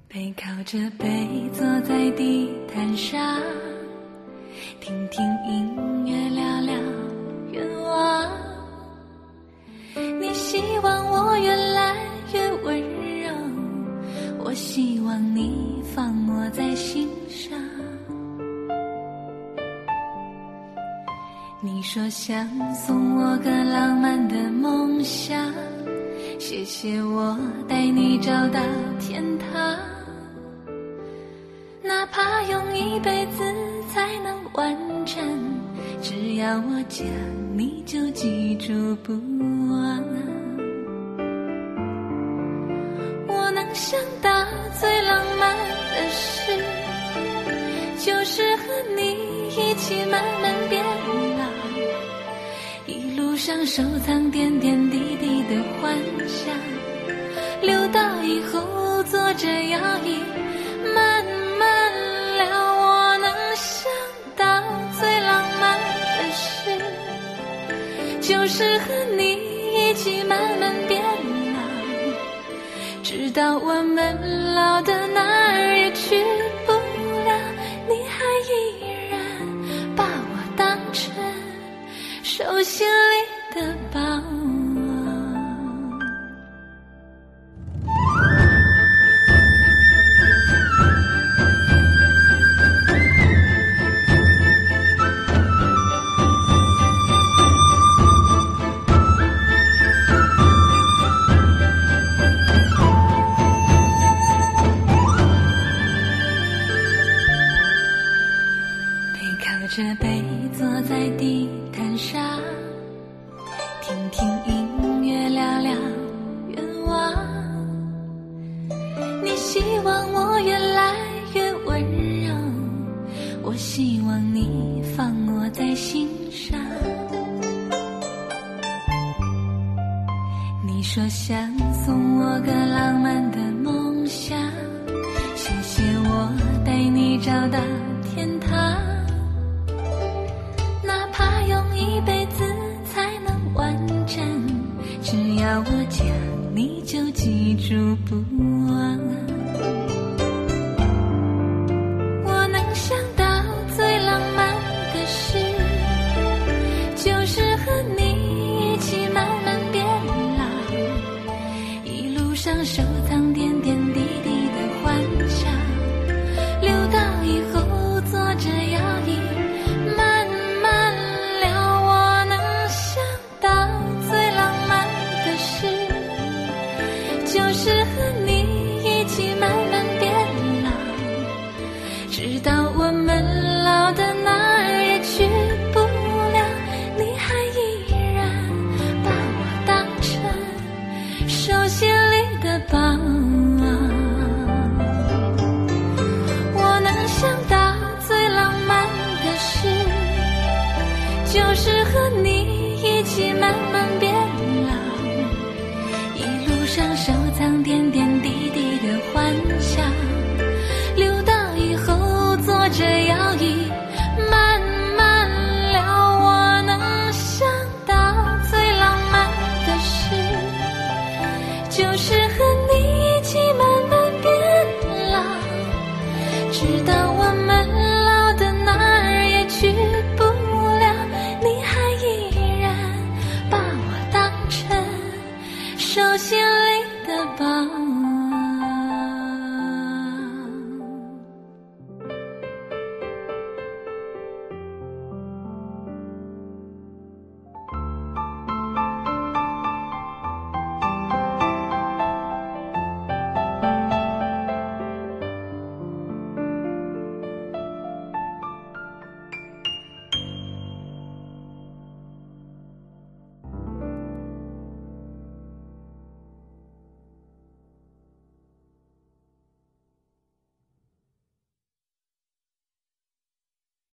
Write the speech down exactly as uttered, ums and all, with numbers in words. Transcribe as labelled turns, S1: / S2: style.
S1: 背靠着背坐在地毯上，听听音乐，聊聊愿望。你希望我越来越温柔，我希望你放我在心上。你说想送我个浪漫的梦想，谢谢我带你找到天堂。哪怕用一辈子才能完成，只要我讲你就记住不忘。我能想到最浪漫的事，就是和你一起慢慢变老，一路上收藏点点滴滴的幻想，留到以后坐着摇椅慢慢聊。我能想到最浪漫的事，就是和你一起慢慢变老，直到我们老的哪儿也去不了，你还依然把我当成手心里的宝。着背坐在地毯上，听听音乐，聊聊愿望。你希望我越来越温柔，我希望你放我在心上。你说想送我个浪漫